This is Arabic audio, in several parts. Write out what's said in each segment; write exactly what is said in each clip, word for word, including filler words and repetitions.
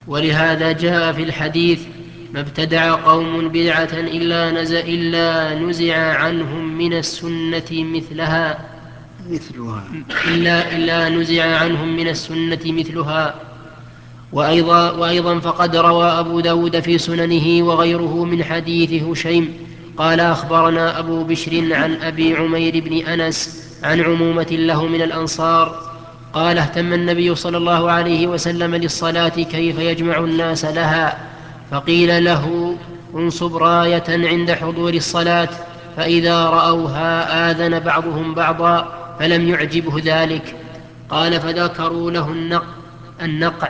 ولهذا جاء في الحديث: ما ابتدع قوم بدعة إلا, نز إلا نزع عنهم من السنة مثلها مثلها إلا, إلا نزع عنهم من السنة مثلها. وأيضا, وأيضا فقد روى أبو داود في سننه وغيره من حديث هشيم قال: أخبرنا أبو بشر عن أبي عمير بن أنس عن عمومة له من الأنصار قال: اهتم النبي صلى الله عليه وسلم للصلاة كيف يجمع الناس لها، فقيل له: انصب راية عند حضور الصلاة، فإذا رأوها آذن بعضهم بعضا، فلم يعجبه ذلك. قال: فذكروا له النق النقع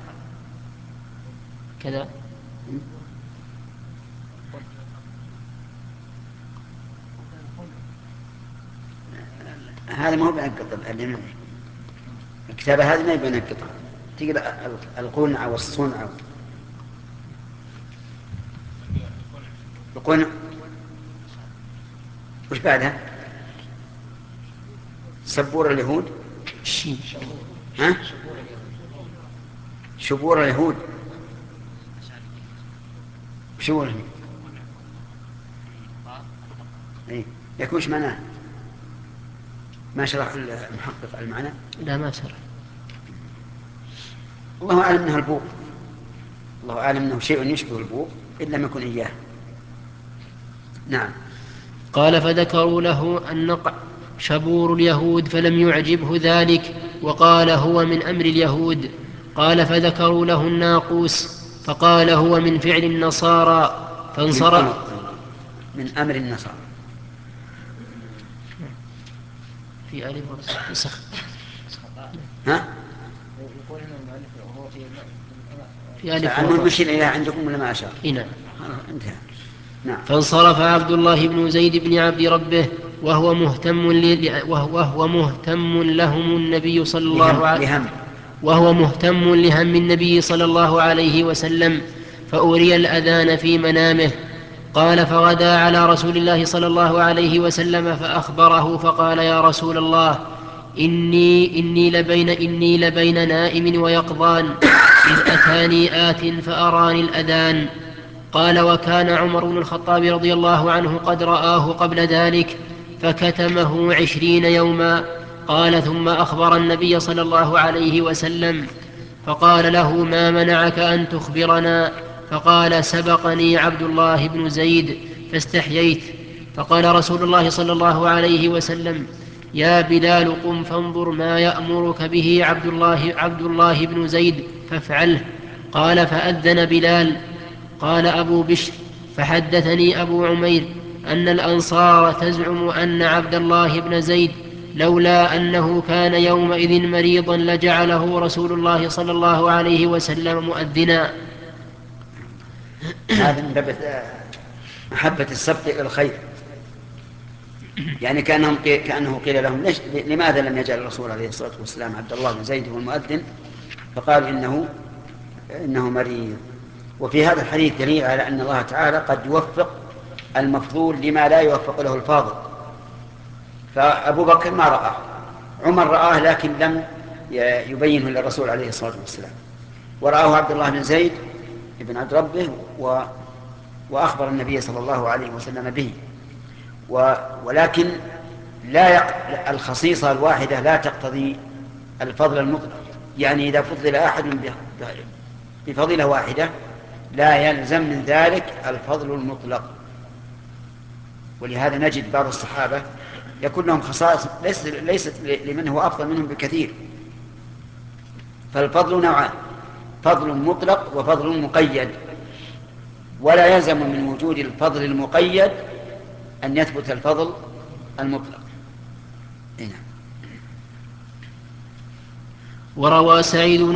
كذا. هذا ما هو بينقط الكتابة، هذه ما بينقطها. تقرأ القنع والصنع. القنع وش بعدها؟ سبور اليهود. ها؟ شبور اليهود. شبور اليهود. ايه يكون ايش معناه؟ ما شرح المحقق المعنى؟ لا ما شرح. الله أعلم أنه البوق، الله أعلم أنه شيء يشبه البوق إن لم يكن إياه. نعم. قال: فذكروا له النقع شبور اليهود فلم يعجبه ذلك، وقال: هو من أمر اليهود. قال: فذكروا له الناقوس، فقال: هو من فعل النصارى. من فانصرف. أمر من أمر النصارى. في آل نسخ. ها؟ في آل المهم مشي إليها عندكم ولا ما أشار؟ نعم. انتهى. نعم. فانصرف عبد الله بن زيد بن عبد ربه وهو مهتم ل... وهو مهتم لهم النبي صلى الله عليه لهم. وهو مهتم لهم النبي صلى الله عليه وسلم، فأري الأذان في منامه. قال: فغدا على رسول الله صلى الله عليه وسلم فأخبره فقال: يا رسول الله، إني, إني, لبين, إني لبين نائم ويقظان، إذ أتاني آت فأراني الأذان. قال: وكان عمر بن الخطاب رضي الله عنه قد رآه قبل ذلك فكتمه عشرين يوما. قال: ثم أخبر النبي صلى الله عليه وسلم فقال له: ما منعك أن تخبرنا؟ فقال: سبقني عبد الله بن زيد فاستحييت. فقال رسول الله صلى الله عليه وسلم: يا بلال، قم فانظر ما يأمرك به عبد الله, عبد الله بن زيد فافعله. قال: فأذن بلال. قال أبو بشر: فحدثني أبو عمير أن الأنصار تزعم أن عبد الله بن زيد لولا أنه كان يومئذ مريضا لجعله رسول الله صلى الله عليه وسلم مؤذنا. هذا من باب محبة السبق إلى الخير، يعني كأنهم كأنه قيل لهم: ليش لماذا لم يجعل الرسول عليه الصلاة والسلام عبد الله بن زيد هو المؤذن؟ فقال: إنه إنه مريض. وفي هذا الحديث دليل على أن الله تعالى قد يوفق المفضول لما لا يوفق له الفاضل. فأبو بكر ما رآه، عمر رآه لكن لم يبينه للرسول عليه الصلاة والسلام، ورآه عبد الله بن زيد بن عبد ربه و وأخبر النبي صلى الله عليه وسلم به. و... ولكن لا يق... الخصيصة الواحدة لا تقتضي الفضل المطلق، يعني إذا فضل أحد ب... بفضيلة واحدة لا يلزم من ذلك الفضل المطلق. ولهذا نجد بعض الصحابة يكون لهم خصائص ليست, ليست لمن هو أفضل منهم بكثير. فالفضل نوعان: فضل مطلق وفضل مقيد، ولا يلزم من وجود الفضل المقيد أن يثبت الفضل المطلق. وروى سعيد